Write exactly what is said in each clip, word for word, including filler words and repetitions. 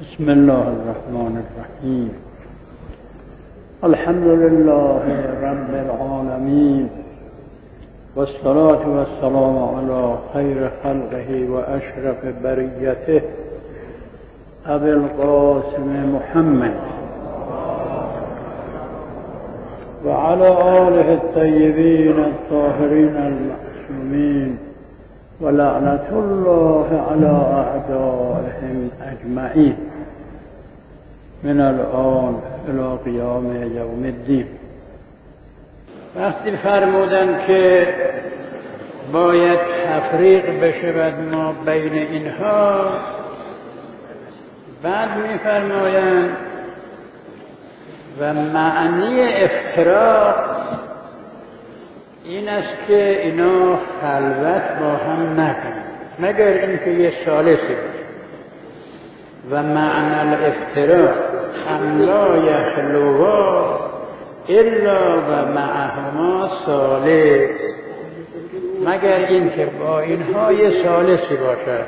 بسم الله الرحمن الرحیم. الحمد لله رب العالمین والصلاة والسلام علی خیر خلقه و اشرف بریته ابی القاسم محمد و علی آله الطیبین الطاهرین المعصومین و لعنت الله علی اعدائهم اجمعین من الان الی قیام یوم الدین. وقتی فرمودن که باید تفریق بشود ما بین اینها، بعد می‌فرمایند و معنی افتراق این است که اینا خلوت با هم نکنند مگر اینکه یه ثالثی باشه. و معنی الافتراق ان لا یخلوا الا و معهما ثالث، مگر اینکه با اینها یه ثالثی باشد.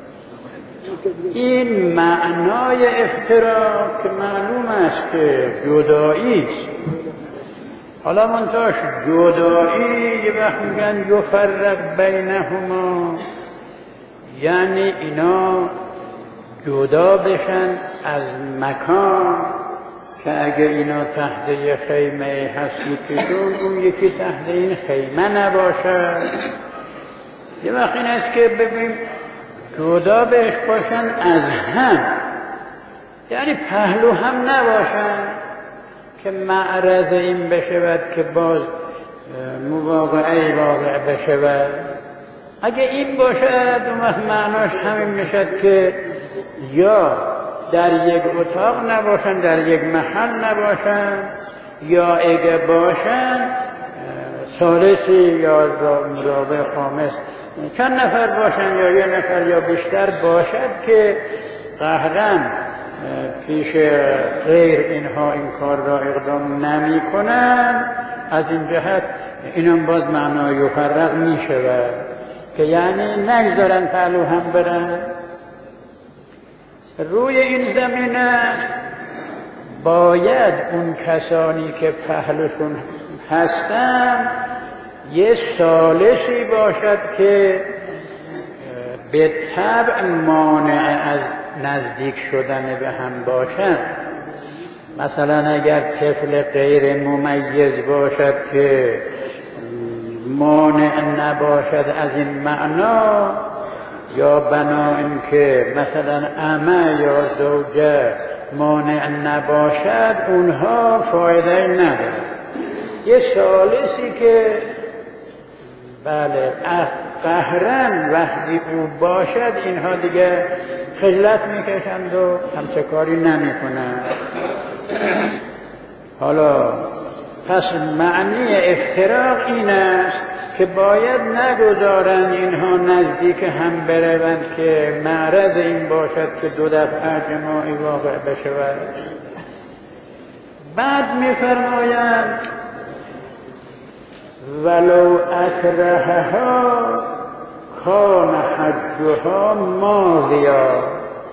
این معنای افتراق که معلوم است که جدایی است. حالا منتاش جدایی یه وقت میگن یفرق بینهما، یعنی اینا جدا بشن از مکان که اگه اینا تحت یه خیمه هستی کشون اون یکی تحت این خیمه نباشد. یه وقت این است که ببین جدا بهش باشن از هم، یعنی پهلو هم نباشن که معرض این بشود که باز مواقعه واقع بشود. اگه این باشد اون وقت معناش همین میشد که یا در یک اتاق نباشن، در یک محل نباشن، یا اگه باشن ثالثی یا رابع خامس چند نفر باشن یا یه نفر یا بیشتر باشد که قهرن پیش غیر اینها این کار را اقدام نمی کنن. از این جهت اینم باز معنای یفرق می شود که یعنی نگذارن پهلو هم برن. روی این زمینه باید اون کسانی که پهلوشون هستن یه ثالثی باشد که به طبع مانع از نزدیک شدن به هم باشد. مثلا اگر طفل غیر ممیز باشد که مانع نباشد از این معنا، یا بنابراین که مثلا عمه یا زوجه مانع نباشد، اونها فایده نداره. یه ثالثی که بله قهرن وقتی او باشد اینها دیگه خجلت میکشند و همچه کاری نمی کنند. حالا پس معنی افتراق این است که باید نگذارند اینها نزدیک هم بروند که معرض این باشد که دو دفعه جماعی واقع بشود. بعد می‌فرمایند ولو اکرهها کان حجها ماضیا،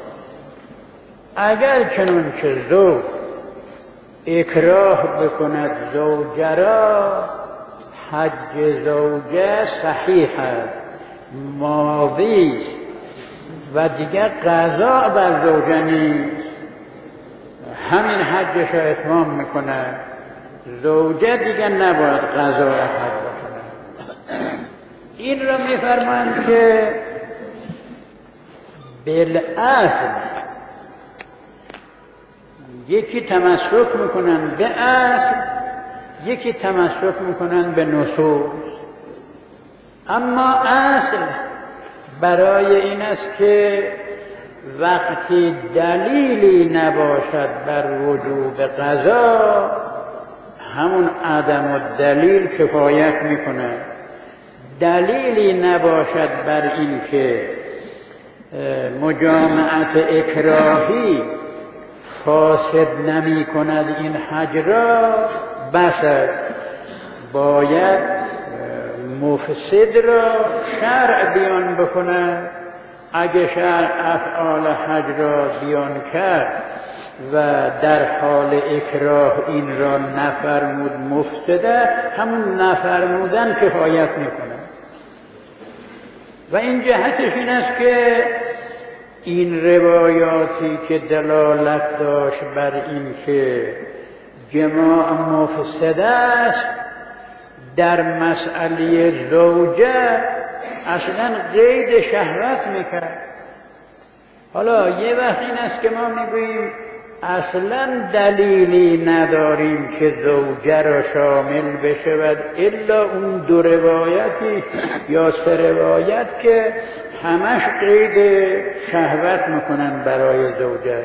اگر چنانچه زوج اکراه بکند زوجه را، حج زوجه صحیح است، ماضی است و دیگر قضا بر زوجه نیست، همین حجش را اتمام میکند. زوجه دیگر نباید قضا حج بکند. این را میفرمایند که بالاصل یکی تمسک میکنن به اصل، یکی تمسک میکنن به نصوص. اما اصل برای این است که وقتی دلیلی نباشد بر وجوب قضا، همون عدم الدلیل کفایت میکنه. دلیلی نباشد بر این که مجامعت اکراهی فاسد نمی کند این حج را، بس است. باید مفسد را شرع بیان بکند اگه شرع افعال حج را بیان کرد و در حال اکراه این را نفرمود مفسده، همون نفرمودن کفایت میکنه. و این جهتش این است که این روایاتی که دلالت داشت بر این که جماع مفسد است در مسئله زوجه اصلا قید شهوت میکرد. حالا یه وقت این است که ما میگوییم اصلا دلیلی نداریم که زوجه را شامل بشود الا اون دو روایتی یا سه روایت که همش قید شهوت میکنن برای زوجه.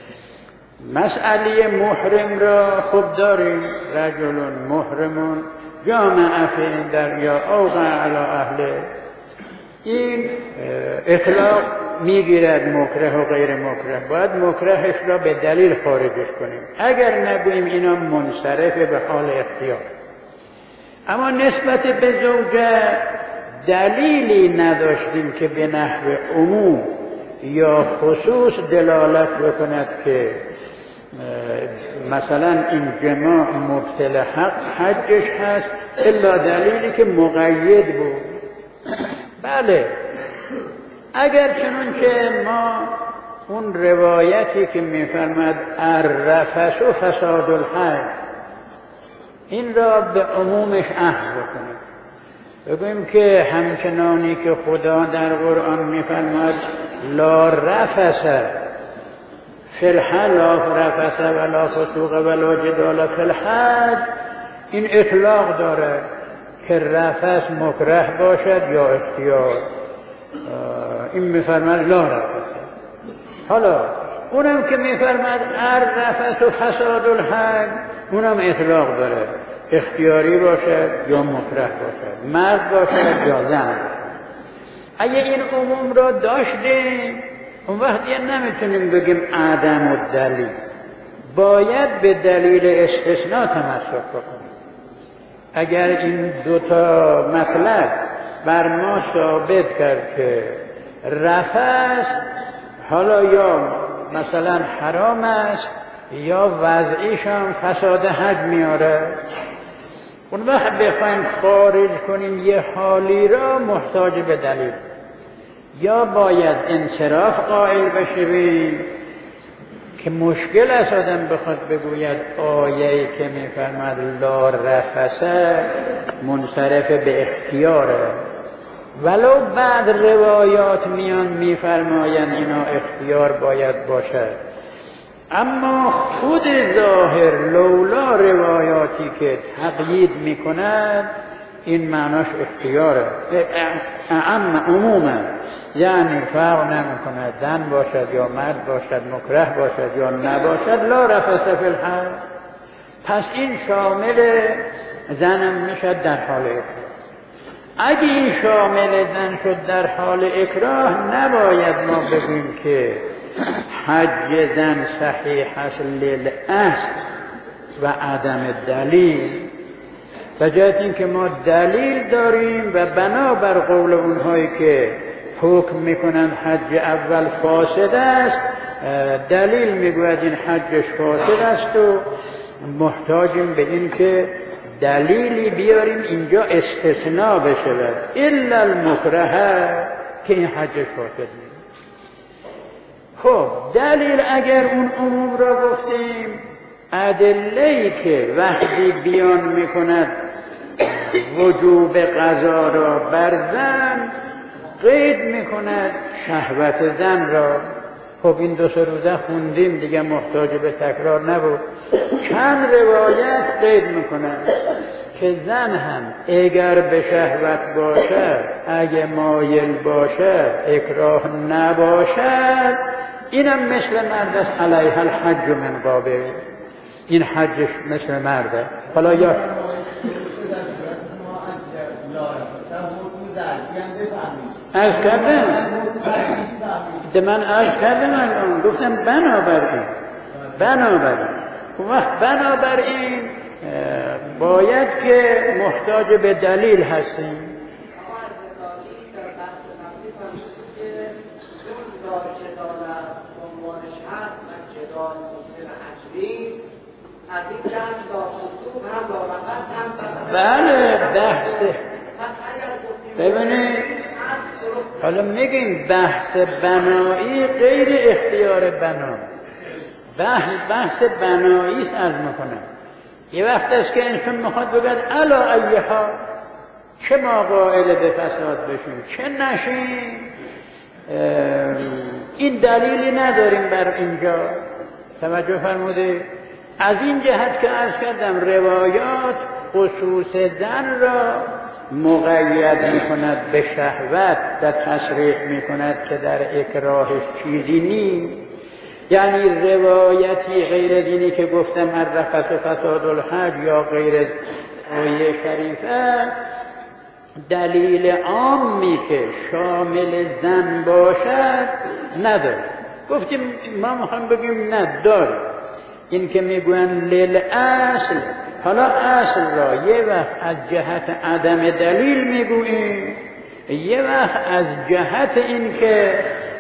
مسئله محرم را خب داریم، رجل محرمون جامع فی دریا اوقع علی اهله، این اطلاق میگیرد مکره و غیر مکره، باید مکرهش را به دلیل خارجش کنیم. اگر نگوییم اینا منصرف به حال اختیار. اما نسبت به زوجه دلیلی نداشتیم که به نحو عموم یا خصوص دلالت بکند که مثلا این جماع مبطل حق حجش هست الا دلیلی که مقید بود. بله، اگر چنون که ما اون روایتی که میفرماد الرفث و فساد الحج این را به عمومش اخذ بکنیم، بگوییم که همچنانی که خدا در قرآن میفرماد لا رفث فی الحج لا رفث ولا فسوق ولا جدال فی الحج، این اطلاق داره که رفث مکره باشد یا اختیار. این میفرماد لا رفث. حالا اونم که میفرماد الرفث و فساد الحج اونم اطلاق داره، اختیاری باشد یا مکره باشد، مرد باشد یا زن باشد. اگه این عموم را داشتیم اون وقت یه نمیتونیم بگیم عدم الدلیل، باید به دلیل استثناء تمسک بکنیم. اگر این دوتا مطلب بر ما ثابت کرد که رفث حالا یا مثلا حرام است یا وضعیش هم فساد حج میاره، اون وقت بخوایم خارج کنیم یه حالی را محتاج به دلیل، یا باید انصراف قائل بشویم که مشکل است آدم بخواد بگوید آیه‌ای که میفرماد لا رفث منصرف به اختیاره، ولو بعد روایات میان میفرمایند اینا اختیار باید باشد، اما خود ظاهر لولا روایاتی که تقیید میکنند این معناش اختیاره، اعم عموما، یعنی فرق نمیکنه زن باشد یا مرد باشد، مکره باشد یا نباشد، لا رفث فی الحج. پس این شامل زنم میشد در حال اکراه. اگه این شامل زن شد در حال اکراه نباید ما بگیم که حج زن صحیح است للاصل و عدم دلیل، بجای این که ما دلیل داریم و بنابر قول اونهایی که حکم میکنند حج اول فاسد است، دلیل میگوید این حجش فاسد است و محتاجیم به این که دلیلی بیاریم اینجا استثناء بشود الا المکره که این حجش فاسد نیست. خب دلیل اگر اون عموم را گفتیم، ادله‌ای که وقتی بیان میکند وجوب قضا را بر زن قید میکند شهوت زن را. خب این دو سه روزه خوندیم دیگه، محتاج به تکرار نبود. چند روایت قید میکند که زن هم اگر به شهوت باشد، اگه مایل باشد، اکراه نباشد، اینم مثل مرد است، علیه الحج من قابل، این حجش مثل مرده. حالا یا عرض کردم ده من عرض کردم الان گفتم بنابراین بنابراین اون وقت بنابراین باید که محتاج به دلیل هستیم. انسان مسلم اجریست از این جنگ تا خصوب هم با مقص هم بله بحث ببینید حالا میگیم بحث بنایی غیر اختیار بنا بحث بحث بنایی است عرض میکنم. یه وقت است که انسان میخواد بگه الا ایها چه ما قائل به فساد بشیم چه نشیم، این دلیلی نداریم بر اینجا. توجه فرموده از این جهت که عرض کردم روایات خصوص زن را مقید می کند به شهوت و تصریح می کند که در اکراهش چیزی نیست. یعنی روایتی غیر دینی که گفتم الرفث و فساد الحج یا غیر آیه شریفه دلیل عامی که شامل زن باشد نداره. گفتیم ما میخوایم بگیم نه داره. این که میگوین للاصل، حالا اصل را یه وقت از جهت عدم دلیل میگوییم، یه وقت از جهت این که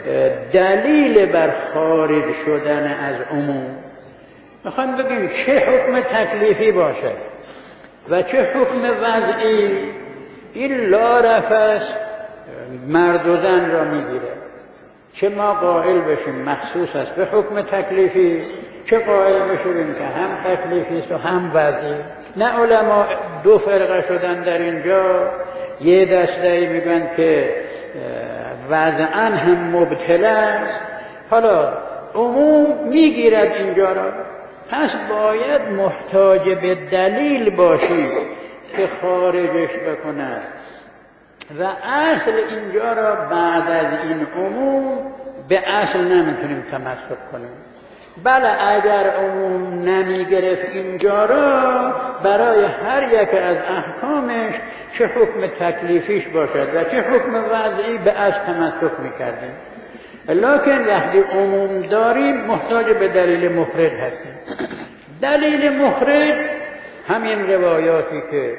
دلیل بر خارج شدن از عموم. میخوایم بگیم چه حکم تکلیفی باشد و چه حکم وضعی. این لا رفث مرد و زن را میگیره. چه ما قائل بشیم مخصوص است به حکم تکلیفی، چه قائل بشیم که هم تکلیفی است و هم وضعی. نه علما دو فرقه شدن در اینجا، یه دسته میگن که وضعاً هم مبتلا است. حالا عموم میگیرد اینجا را، پس باید محتاج به دلیل باشی که خارجش بکند و اصل اینجا را بعد از این عموم به اصل نمیتونیم تمسک کنیم. بله اگر عموم نمی گرفت اینجا را برای هر یک از احکامش چه حکم تکلیفیش باشد و چه حکم وضعی به اصل تمسک میکردیم. لکن وقتی عموم داریم محتاج به دلیل مخرج هستیم. دلیل مخرج همین روایاتی که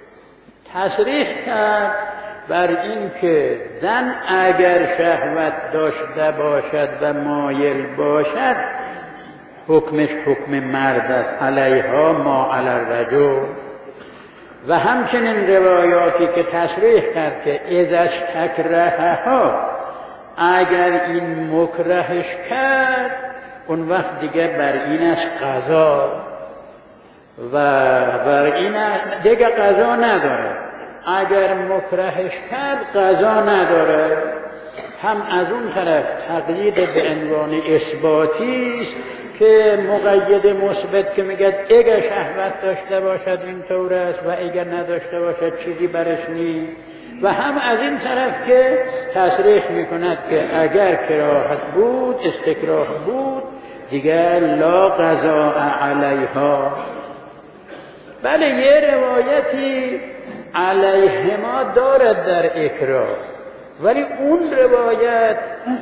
تصریح کرد بر این که زن اگر شهوت داشته باشد و مایل باشد حکمش حکم مرد است، علیها ما علی الرجل. و همچنین روایاتی که تصریح کرد که اذا اشتکرهها، اگر این مکرهش کرد اون وقت دیگه بر این است قضا و بر این دیگه قضا نداره. اگر مکرهش کرد قضا نداره. هم از اون طرف تقیید به عنوان اثباتی است که مقید مثبت که میگه اگر شهوت داشته باشد اینطور است و اگر نداشته باشد چیزی برش نیست. و هم از این طرف که تصریح میکند که اگر کراهت بود استکراه بود دیگر لا قضاء علیها. بله یه روایتی علیهما دارد در اکراه، ولی اون روایت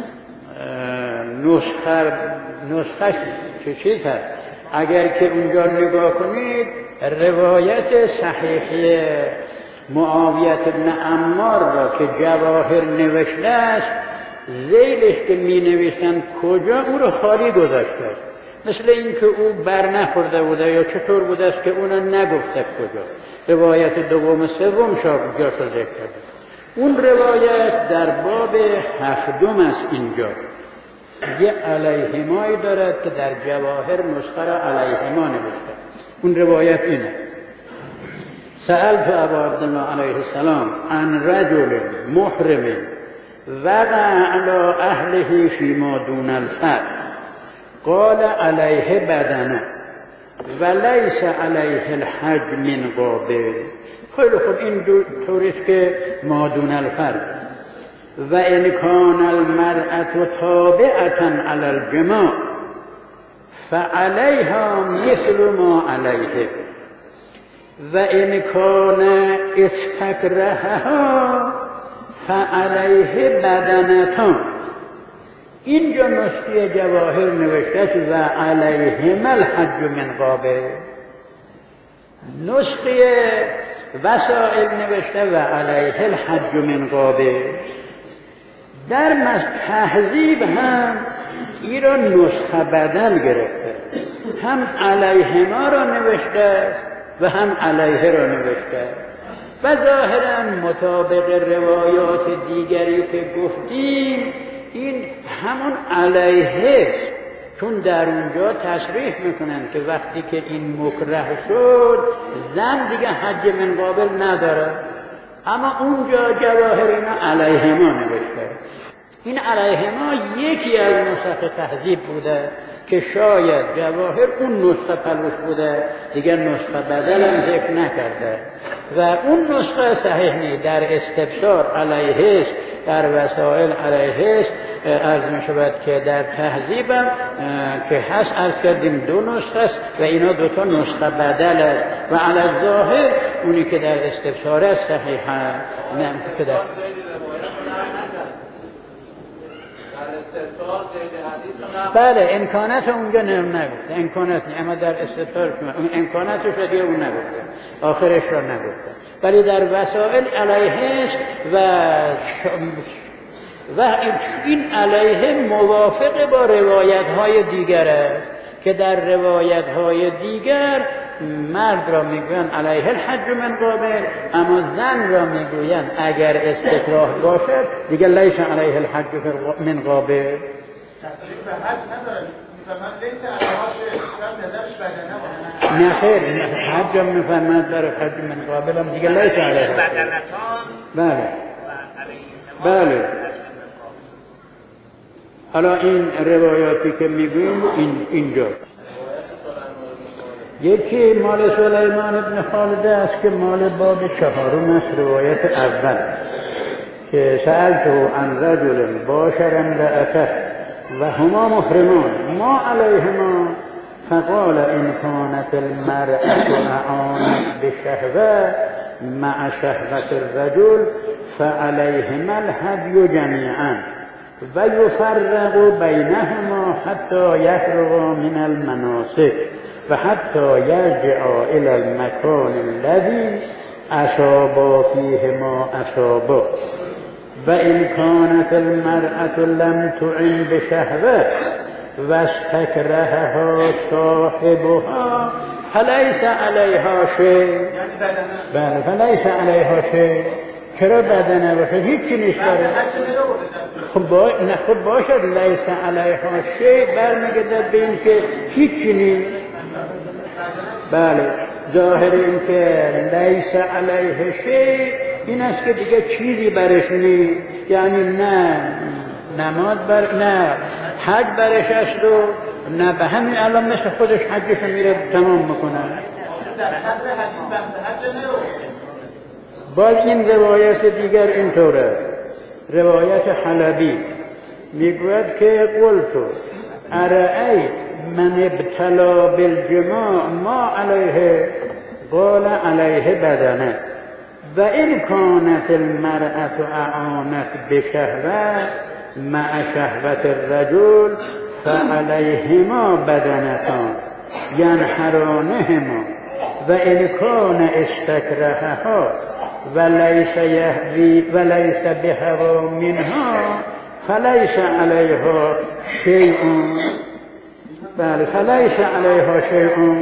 نسخه نسخه چه چیز هست؟ اگر که اونجا نگاه کنید روایت صحیحی معاویه بن عمار را که جواهر نوشته است ذیلش که می نویسند کجا او را خالی گذاشته است، مثل این که او بر نخورده بوده یا چطور بوده است که اون نگفته کجا. روایت دوم سوم جاشو ذکر کرده. اون روایت در باب هفتم است. اینجا یه علیهمایی دارد که در جواهر نسخه را علیهما نوشته. اون روایت اینه: سألت ابا عبدالله علیه السلام عن رجل محرم وقع علی اهله فیما دون الفرج قال علیه بدنه ولیس علیه الحج من قابل. خیلی خوب این طوریست که ما دون الفرج و ان کان المرأة تابعة علی الجماع فعلیها مثل ما علیه و ان کان استکرهها فعلیه بدنتان. اینجا نسخه جواهر نوشته و علیهم الحج من قابل، نسخه وسائل نوشته و علیه الحج من قابل. در تهذیب هم این را نسخه بدل گرفته، هم علیه ما را نوشته و هم علیه را نوشته و ظاهرا مطابق روایات دیگری که گفتیم این همون علیه است، چون در اونجا تصریح میکنن که وقتی که این مکره شد زن دیگه حج من قابل نداره، اما اونجا جواهر اینا علیه ما نوشته. این علیه ما یکی از نسخ تهذیب بوده که شاید جواهر اون نسخه پلوش بوده، دیگه نسخه بدل هم ذکر نکرده و اون نسخه صحیح نیست. در استبصار علیه است، در وسائل علیه است، عرض می شود که در تهذیبم که هست عرض کردیم دو نسخه است و اینا دوتا نسخه بدل است و علی ظاهر اونی که در استبصار است صحیح است. نه که در بله امکانات اونجا نگفته، امکانات نه، اما در استبصار امکاناتش رو دیگه اون نگفته، آخرش رو نگفته، ولی در وسائل علیه است و و این علیه موافق با روایت های دیگر است که در روایت های دیگر مرد را میگوین علیه الحج من قابل، اما زن را میگوین اگر استکراه باشد دیگه لیس علیه الحج من قابل. تصریح به حج نداره، میفرماد لیس علیها شیء، نظرش بدنه نه خیر، حج هم میفرماد در حج من قابل هم دیگه لیس علیه بله بله. حالا این روایاتی که میگویم این اینجا یکی مال سلیمان ابن خالد است که مال باب چهارم است، روایت اول که سألته عن رجل باشر امرأته و هما محرمان ما علیهما فقال ان كانت المرأة اعانت بشهوة مع شهوة الرجل فعليهما الهدي جميعا و یفرق بینهما حتی یفرغ من المناسک و حتی یرجع الى المکان الذی اصابا فیه ما اصابا و ان کانت المرأة لم تعن بشهوة و استکرهها صاحبها فلیس علیها شیء. بله فلیس علیها شیء. چرا بدنه باشه هیچی نیست داره. خب با... نه خب باشد لیس علیها شیء برمیگردد به این که هیچی نیست. بله ظاهر این که لیس علیه شیء این است که دیگه چیزی برش نیست، یعنی نه نماز بر نه حج برش است و نه به همین الان مثل خودش حجش میره تمام میکنه. در صدر حدیث بحث حج نرو. باز این روایت دیگر اینطوره، روایت حلبی میگوید که قلتو ارأیت من ابتلا بالجماع ما علیه قال علیه بدنه و این کانت المرأة اعانت بشهوة مع شهوة الرجل فعلیهما بدنتان ینحرانهما و ان کان استکرهها ولیس یهوی ولیس بهوا منها فلیس علیها شیء. بله فلیس علیها شیء.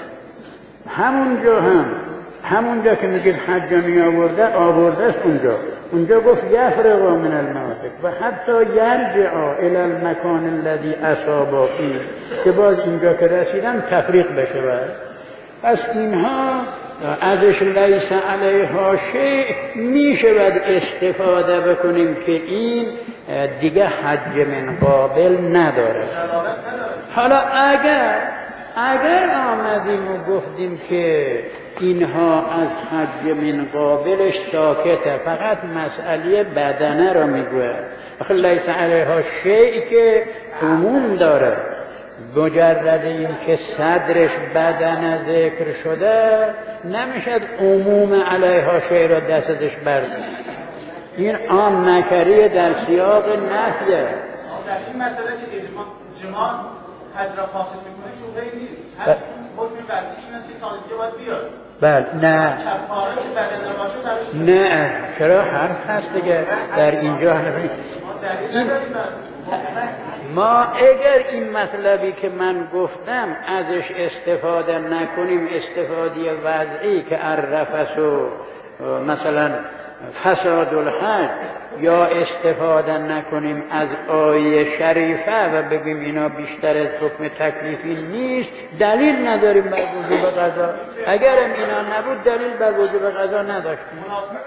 همونجا هم همونجا که میگید حجانی آورده آورده است اونجا اونجا گفت یفرغ من المناسک و حتی یرجع الی المکان الذی اصابا فیه که باز اینجا که رسیدن تفریق بشه. پس اینها ازش لیس علیها شیء میشود استفاده بکنیم که این دیگه حج من قابل نداره. حالا اگر اگر آمدیم و گفتیم که اینها از حج من قابلش ساکته، فقط مسئله بدنه را میگوه، آخه لیس علیها شیء که عموم داره، مجرد این که صدرش بدن ذکر شده نمیشد عموم علیها شیء را دستش برد. این عام نکریه در سیاق نفیه. در این مسئله که اجماع جماع حج را فاسد میکنه شبهه‌ای نیست، هر حکم وضعیش این سی سال دیگه باید بیاد. بله نه کفاره که بدن باشه برش نه چرا حرف هست دیگه در اینجا. این ما اگر این مطلبی که من گفتم ازش استفاده نکنیم، استفاده وضعی که الرفث و مثلا فساد الحج، یا استفاده نکنیم از آیه شریفه و بگیم اینا بیشتر از حکم تکلیفی نیست، دلیل نداریم بر وجوب قضا. اگرم اینا نبود دلیل بر وجوب قضا نداشتیم.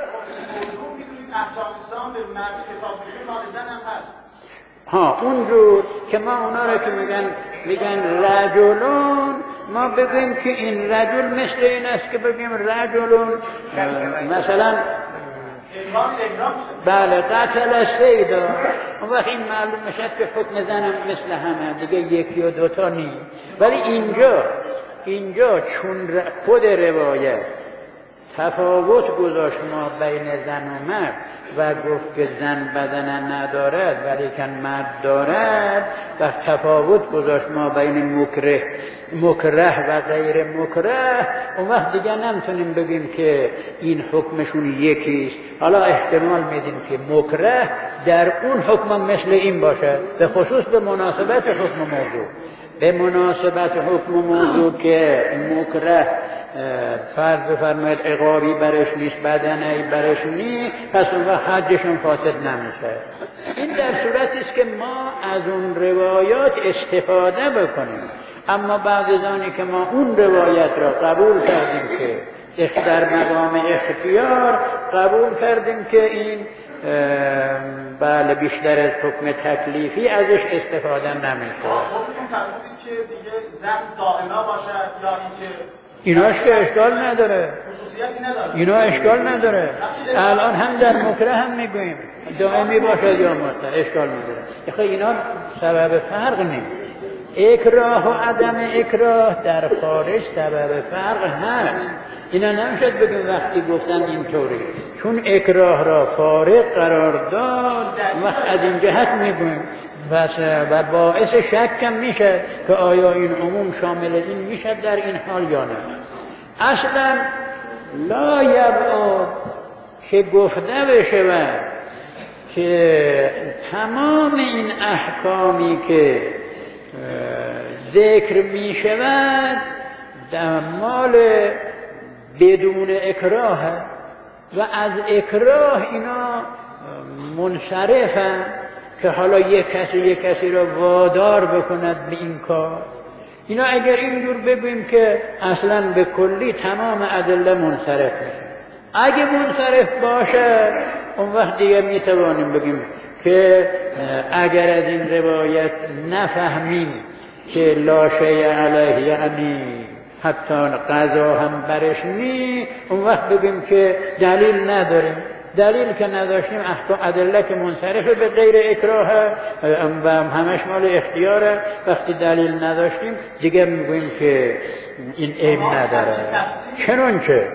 ها اونجور که ما اونا را که میگن میگن رجلون، ما بگیم که این رجل مثل این است که بگیم رجلون مثلا بله قتل سیدا، اون وقت این معلوم میشد که حکم زنم مثل همه دیگه، یکی و دوتا نیست. ولی اینجا اینجا چون خود روایت تفاوت گذاشت ما بین زن و مرد و گفت که زن بدن ندارد ولی کن مرد دارد، و تفاوت گذاشت ما بین مکره مکره و غیر مکره، اون وقت دیگه نمیتونیم بگیم که این حکمشون یکیست. حالا احتمال میدیم که مکره در اون حکم مثل این باشه، به خصوص به مناسبت حکم موضوع، به مناسبت حکم موضوع که مکره فرض بفرمایید عقابی برش نیست، بدنه‌ای برش نیست، پس اون وقت حجشون فاسد نمیشه. این در صورتی است که ما از اون روایات استفاده بکنیم. اما بعد از آنی که ما اون روایت را قبول کردیم که در مقام اختیار قبول کردیم که این بله بیشتر از حکم تکلیفی ازش استفاده نمیشه. که دیگه زن دائما باشد یا اینکه ایناش که اشکال نداره، اینا اشکال نداره. الان هم در مکره هم میگوییم دائمی باشد یا مطلق، اشکال نداره. خب اینا سبب فرق نیست. اکراه و عدم اکراه در خارج سبب فرق هست. اینا نمیشد بگیم وقتی گفتن اینطوری، چون اکراه را فارق قرار داد وقت از این جهت میگویم و باعث شکم میشه که آیا این عموم شامل این میشه در این حال یا نه. اصلا لا یبعد که گفته بشه که تمام این احکامی که ذکر میشود در مال بدون اکراه و از اکراه اینا منصرفن که حالا یک کسی یک کسی را وادار بکند به این کار. اینا اگر اینجور بگویم که اصلا به کلی تمام ادله منصرف میشه، اگه منصرف باشه اون وقت دیگه میتوانیم بگیم که اگر از این روایت نفهمیم که لا شیء علیه یعنی حتی قضا هم برش نی، اون وقت بگیم که دلیل نداریم. دلیل که نداشتیم احکام ادله که منصرفه به غیر اکراه و همش مال اختیاره، وقتی دلیل نداشتیم دیگه میگوییم که این عیب نداره. چنانچه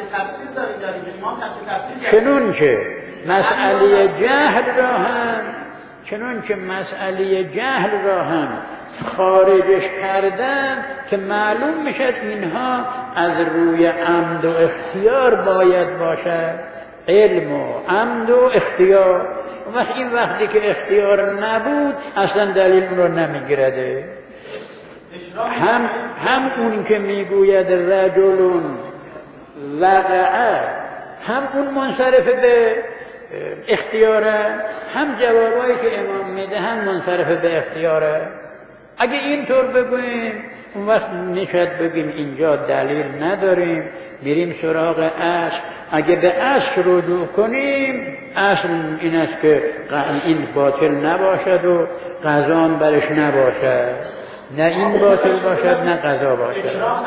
چنانچه مسئله جهل را هم چنانچه مسئله جهل را هم خارجش کردن که معلوم میشد اینها از روی عمد و اختیار باید باشد، علم و عمد و اختیار. وقت این وقتی که اختیار نبود اصلا دلیل رو نمیگیرده. هم هم اون که میگوید رجلون وقعه، هم اون منصرف به اختیاره، هم جوابایی که امام میده هم منصرف به اختیاره. اگه اینطور بگوییم اون وقت نشد بگیم اینجا دلیل نداریم، میریم سراغ اصل. اگه به اصل رجوع کنیم، اصل این است که این باطل نباشد و قضا برش نباشد، نه این باطل باشد نه قضا باشد.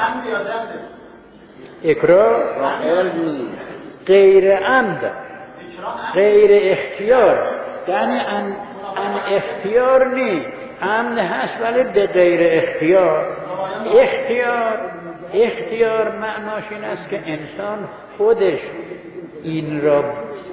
اکراه غیر عمد، غیر اختیار، یعنی ان, ان اختیار نی، عمد هست ولی به غیر اختیار. اختیار اختیار معناش این است که انسان خودش این را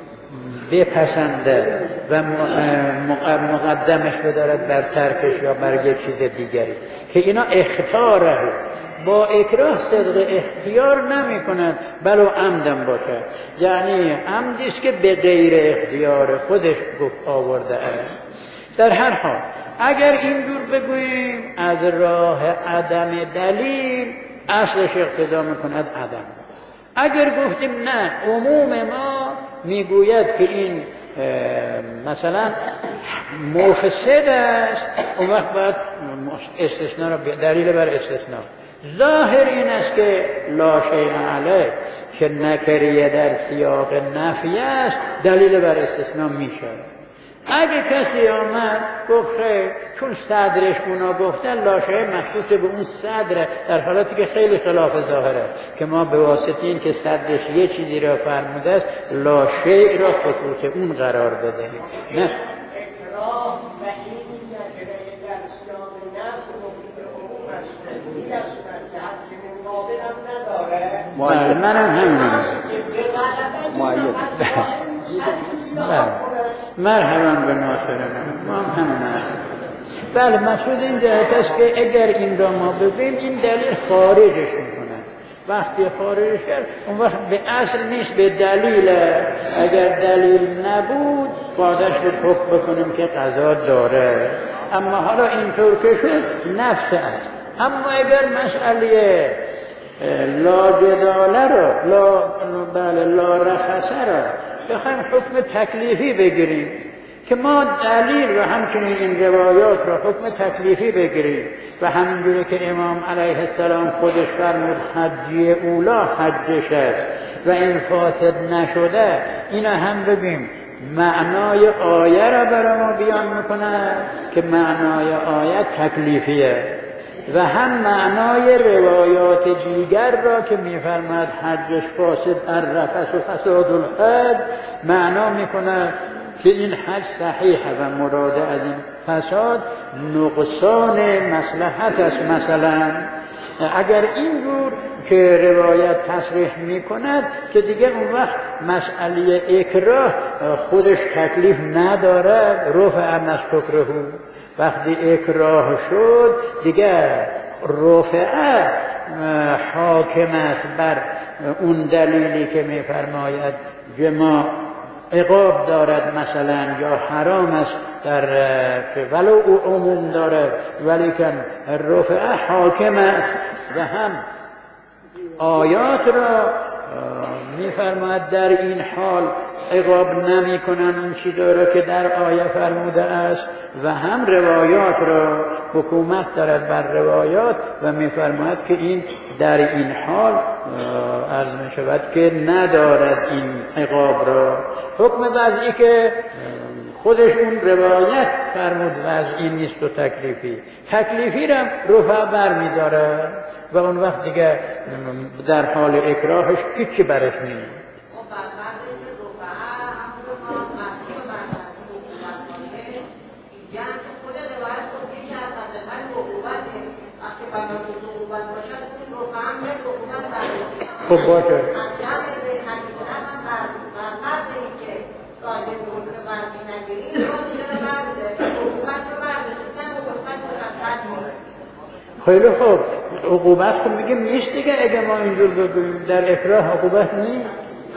بپسنده و مقدمش بدارد بر ترکش یا بر یک چیز دیگری، که اینا اختیاره. با اکراه صدق اختیار نمی کند بلو عمدم باشه، یعنی عمدیست که به غیر اختیار خودش گفت آورده است. در هر حال اگر اینجور بگوییم از راه عدم دلیل اصلش اقتضا میکند عدم. اگر گفتیم نه عموم ما میگوید که این مثلا مفسد است، اون وقت باید استثناء را دلیل بر استثناء. ظاهر این است که لا شیء علیه که نکریه در سیاق نفی است، دلیل بر استثناء میشه. اگه کسی آمد گفت خیر چون صدرش اونا گفتن لا شیء مخصوص به اون صدره، در حالاتی که خیلی خلاف ظاهره که ما به واسطه این که صدرش یه چیزی را فرموده است لا شیء را خصوص اون قرار بدهیم. نه اکراه و این در سیاق نفی مفید عموم است، این در صورت که حد مقابل هم نداره. بله منم همینم. معید مرحبا به ناصرم، ما هم همین هست. بله مسعود این جهت است که اگر این را ما بگیم این دلیل خارجش میکنه. وقتی خارجش کرد اون وقت به اصل نیست، به دلیل. اگر دلیل نبود بادش رو حکم بکنیم که قضا داره، اما حالا اینطور که شد نفس است. اما اگر مسئله لا جداله را لا بله لا رخصه را بخوایم حکم تکلیفی بگیریم که ما دلیل و همچنین این روایات را حکم تکلیفی بگیریم و همینجوری که امام علیه السلام خودش فرمود حجی اولا حجش است و این فاسد نشده، اینا هم بگیم معنای آیه را برای ما بیان میکنه که معنای آیه تکلیفیه و هم معنای روایات دیگر را که میفرماد حجش فاسد الرفث و فساد الحج معنا میکنه که این حج صحیحه و مراد از این فساد نقصان مصلحت است. مثلا اگر اینجور که روایت تصریح میکند که دیگه اون وقت مسئله اکراه خودش تکلیف نداره، رفع مستکرهو وقتی اکراه شد دیگه رفعه حاکم است بر اون دلیلی که میفرماید جماع عقاب دارد مثلا یا حرام است در ولو او عموم دارد ولیکن رفعه حاکم است. و هم آیات را میفرماید در این حال عقاب نمی کنن اون چی داره که در آیه فرموده است و هم روایات را حکومت دارد بر روایات و میفرماید که این در این حال عرض می شود که ندارد این عقاب را. حکم وضعی که خودش اون روایت فرمود وضعی نیست و تکلیفی، تکلیفی را رفع بر می داره و اون وقت دیگه در حال اکراهش هیچی برش نیست. خب باشه خیلی خوب عقوبت خب میگه نیست دیگه. اگه ما اینجور بگوییم در اکراه عقوبت نیست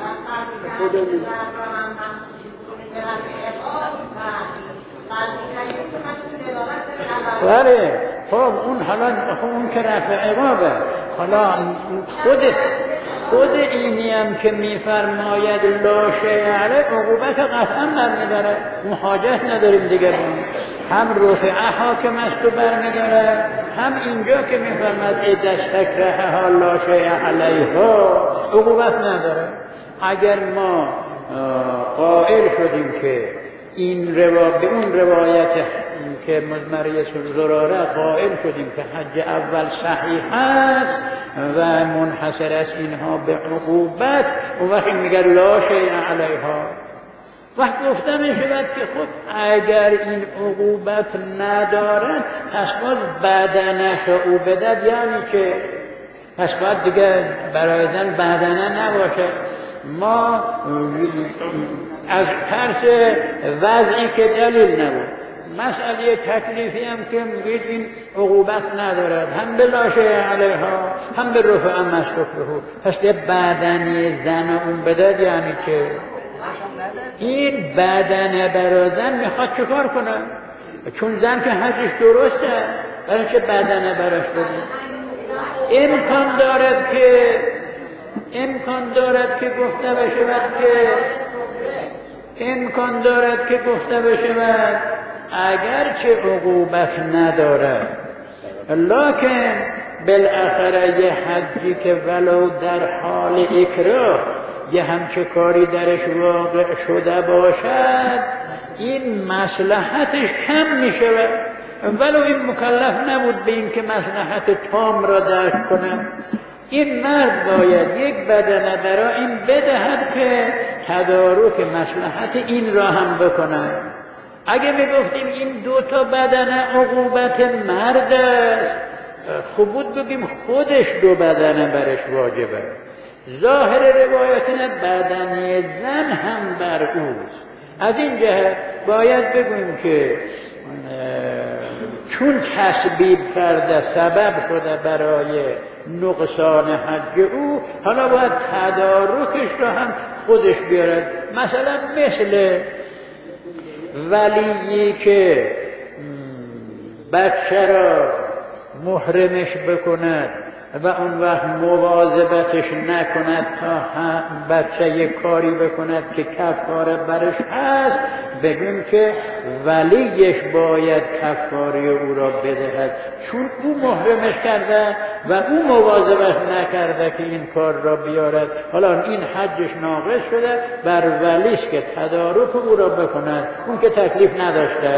بله خب اون حالا خب اون که رفع عقابه. حالا خود خود اینی هم که میفرماید لا شیء علیه عقوبت قطعا برمیداره، اون حاجت نداریم دیگه بون. هم رفعه حاکم است و برمیداره، هم اینجا که میفرماید عدت تکره ها لا شیء علیها عقوبت نداره. اگر ما قائل شدیم که این روا به اون روایت که مزمره زراره قائل شدیم که حج اول صحیح است و منحصر است اینها به عقوبت، اون وقت میگه لا شیء علیها. وقت گفته میشود که خب اگر این عقوبت ندارد پس باید بدنش او بدد، یعنی که پس باید دیگه برای زن بدنه نباشه. ما از ترس وضعی که دلیل نبود، مسئله تکلیفی هم که میگید این عقوبت ندارد، هم به لا شیء علیها هم به رفع مستکرهو، پس یه بدنی زن اون بدد، یعنی که این بدن برای زن میخواد چکار کنه؟ چون زن که حجش درسته، برای که بدنه براش بدیم. امکان دارد که امکان دارد که گفته بشود که امکان دارد که گفته بشود اگر چه عقوبت ندارد، لکن بالاخره یه حجی که ولو در حال اکراه یه همچه کاری درش واقع شده باشد، این مصلحتش کم می شود، ولو این مکلف نبود به این که مصلحت تام را درک کنه. این مرد باید یک بدنه برای این بدهد که تدارک مصلحت این را هم بکنه. اگه می گفتیم این دو تا بدنه عقوبت مرد است، خوب بود بگیم خودش دو بدنه برش واجبه. ظاهر روایتنا بدنه زن هم بر اوست. از این جهت باید بگوییم که چون تسبیب کرده سبب شده برای نقصان حج او، حالا باید تدارکش را هم خودش بیارد. مثلا مثل ولیی که بچه را محرمش بکند و اون وقت مواظبتش نکند تا بچه یک کاری بکند که کفاره برش هست، بگیم که ولیش باید کفاره او را بدهد، چون او محرمش کرده و او مواظبت نکرده که این کار را بیارد. حالا این حجش ناقص شده، بر ولیش که تدارک او را بکند، اون که تکلیف نداشته.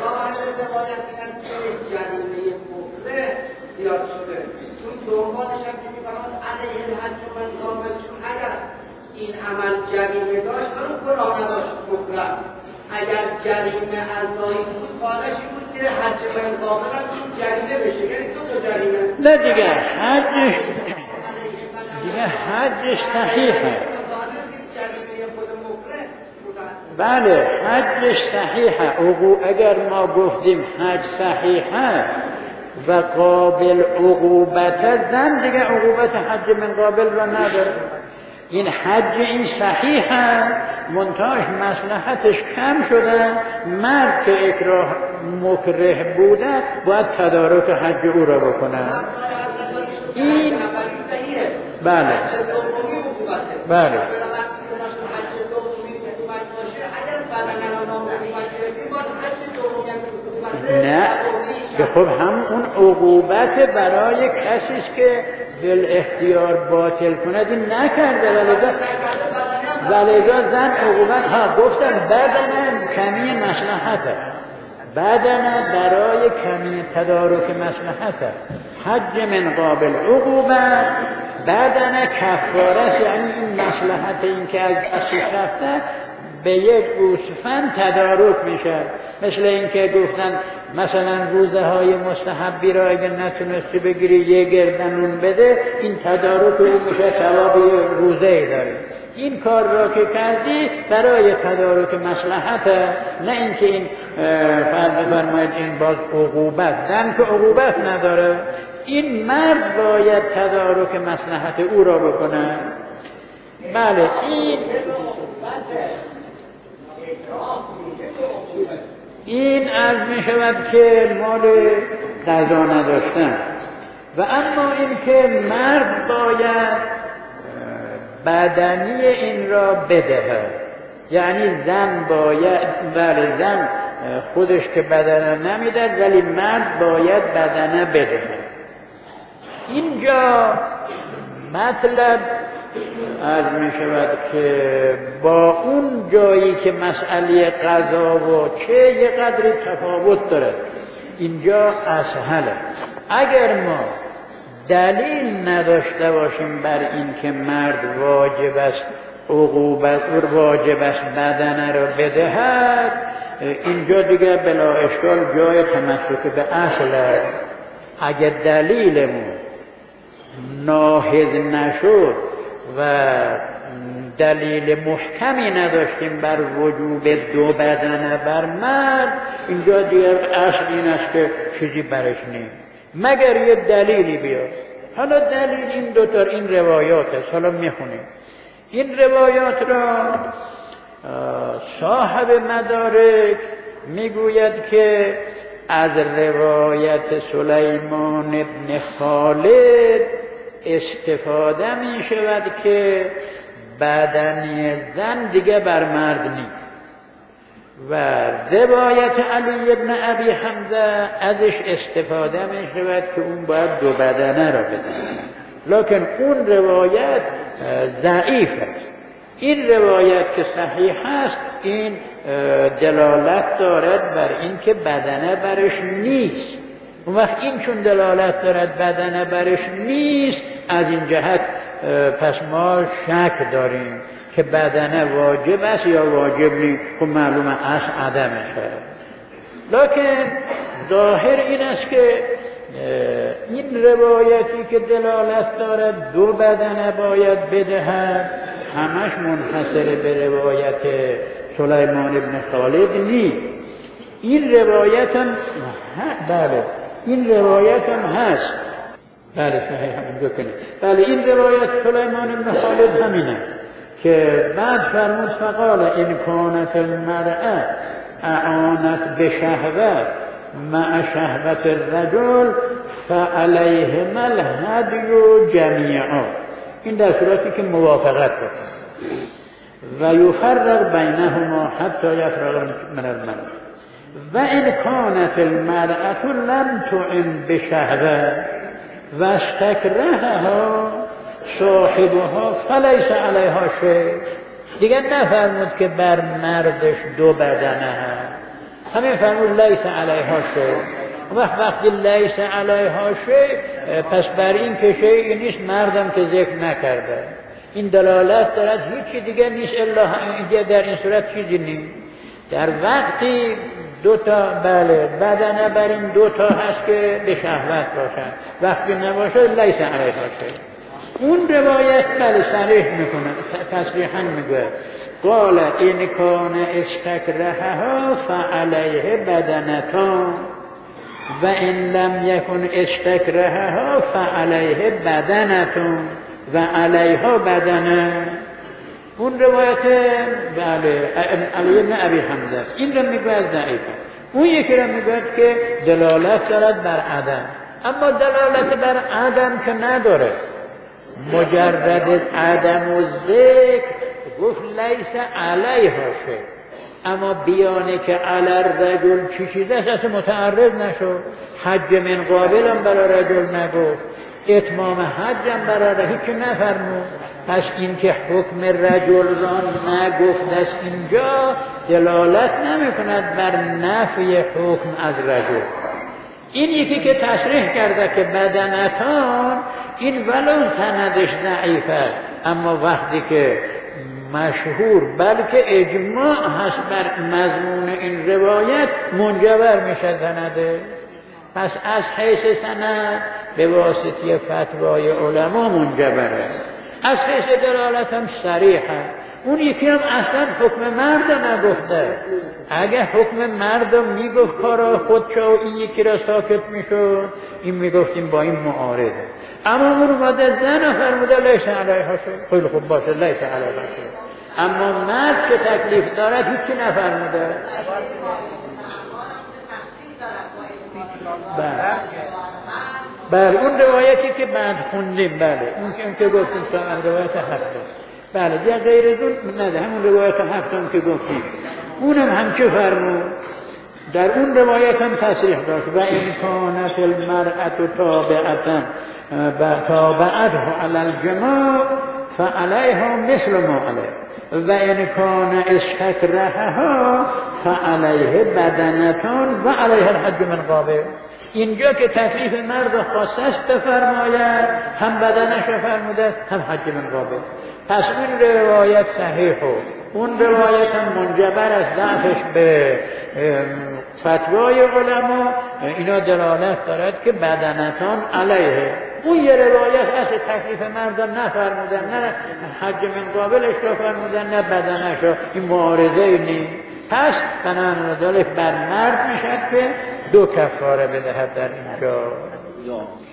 زیاد شده، چون دنبالش هم که می‌فرماد علیه الحج من کامل، چون اگر این عمل جریمه داشت برای گناه نداشت مکرم، اگر جریمه ازایی بود قالش این بود که حج من کامل هم جریمه بشه، یعنی دو تا جریمه. نه دیگه حجش دیگه حجش صحیحه. بله حجش صحیحه. اگر ما گفتیم حج صحیحه و قابل عقوبت، زن دیگه عقوبت حج من قابل را نداره. این حج این صحیحه، منتهاش مصلحتش کم شده، مرد که اکراه مکره بوده باید تدارک حج او را بکنه. این بله بله نه که خب هم اون عقوبت برای کسی است که بل اختیار باطل کند این نکرده، ولذا ولذا زن عقوبت ها گفتم بدنه کمی مصلحته، بدنه برای کمی تدارک مصلحته. حج من قابل عقوبت، بدنه کفاره است، یعنی این مصلحت این که از دستش رفته به یک گوسفند تدارک میشه. مثل این که گفتن مثلا روزه های مستحبی را اگر نتونستی بگیری یه گردنون بده، این تدارک رو میشه ثواب روزه ای داری. این کار را که کردی برای تدارک مصلحته، نه اینکه این فرض بفرمایید این باز عقوبت، زن که عقوبت نداره، این مرد باید تدارک مصلحت او را بکنه. بله این این عرض می شود که مال قضا نداشتن. و اما این که مرد باید بدنی این را بدهد، یعنی زن باید، بله زن خودش که بدنه نمیدهد ولی مرد باید بدنه بدهد. اینجا مطلب عرض می شود که با اون جایی که مسئله قضا و چه یه قدری تفاوت داره، اینجا اسهله. اگر ما دلیل نداشته باشیم بر این که مرد واجب است عقوبت و واجب است بدنه را بدهد، اینجا دیگه بلا اشکال جای تمسک به اصل. اگر دلیلمون ناهض نشد و دلیل محکمی نداشتیم بر وجوب دو بدنه بر مرد، اینجا دیگر اصل این است که چیزی برش نیست مگر یه دلیلی بیاد. حالا دلیل این دوتا این روایات است، حالا میخونیم این روایات را صاحب مدارک میگوید که از روایت سلیمان ابن خالد استفاده می شود که بدنی زن دیگه بر مرد نیست و روایت علی ابن ابی حمزه ازش استفاده می شود که اون باید دو بدنه را بزنه، لکن اون روایت ضعیف است. این روایت که صحیح است این دلالت دارد بر این که بدنه برش نیست. اون وقت این چون دلالت دارد بدنه برش نیست، از این جهت پس ما شک داریم که بدنه واجب است یا واجب نیست، که معلومه از عدمشه. لکن ظاهر این است که این روایتی که دلالت دارد دو بدنه باید بدهد همش منحصر به روایت سلیمان ابن خالد نیست. این روایت هم بله این روایت هم هست. بله صحیح همین بکنید. بله این روایت سلیمان ابن خالد همینه که بعد فرمود فقال ان کانت المرأة اعانت بشهوت مع شهوت الرجل فعلیهما الهدی جمیعا. این در صورتی که موافقت بکنه و یفرق بینهما حتی یفرق من المرأة و ان کانت المرأة لم تعن بشهوت و استکرهها صاحبها فلیس علیها شیء. دیگه نفرمود که بر مردش دو بدنه هست، همین فرمود لیس علیها شیء. وقت وقتی لیس علیها شیء پس بر این که شیء نیست، مردم که ذکر نکرده. این دلالت دارد هیچی دیگه نیست الا در این صورت چیزی نیست. در وقتی دو تا بله بدنه بر این دو تا هست که به شهوت باشد، وقتی نباشه لیس علیها شیء. اون روایت بله صریح میکنه، تصریحا میگه قال این کان استکرهها فعلیه بدنتان و ان لم یکن استکرهها فعلیه بدنتون و علیها بدنه. اون روایت بله علی ابن ابی حمزه این رو میگوید ضعیفه. اون یکی رو میگوید که دلالت دارد بر عدم، اما دلالت بر عدم که نداره، مجرد عدم و ذکر گفت لیس علیها شیء، اما بیانه که علی الرجل چی چیز است اصلا متعرض نشد. حج من قابل هم برای رجل نگفت، اتمام حج هم برای هیچ نفرمود. پس این که حکم رجل را نگفت است اینجا دلالت نمی کند بر نفی حکم از رجل. این یکی که تصریح کرده که بدنتان، این ولو سندش ضعیف است، اما وقتی که مشهور بلکه اجماع هست بر مضمون این روایت منجبر میشه سنده. پس از حیث سند به واسطه فتوای علما منجبره، از حیث دلالت هم صریحه. اون یکی هم اصلا حکم مرد نگفته. اگه حکم مرد میگفت کارا خودشا و این یکی را ساکت میشد، این میگفتیم با این معارضه. اما اون اومده زن فرموده لیس علیها شیء، خیلی خوب باشه لیس علیها شیء، اما مرد که تکلیف دارد هیچی نفرموده. بله بله اون روایتی که بعد خوندیم، بله اون که, که گفتیم تا روایت هفته، بله دیگه غیر از اون نه، همون روایت هفتم که گفتیم اونم هم چه فرمود؟ در اون روایت هم تصریح داشت و این کانت المرأة تابعة تابعته علی الجماع فعلیها مثل ما علیه و این کان استکرهها فعلیه بدنتان و علیه الحج من قابل. اینجا که تکلیف مرد خاصش بفرماید، هم بدنش فرموده هم حج من قابل. پس اون روایت صحیح و اون روایت هم منجبر از ضعفش به فتوای علما، اینا دلالت دارد که بدنتان علیه. اون یه روایت از تکلیف مردان نفرمودن، نه حج من قابلش رو فرمودن نه بدنش رو، این معارضه نیست. پس بنابراین ذالک بر مرد میشد که دو کفاره بدهد در اینجا.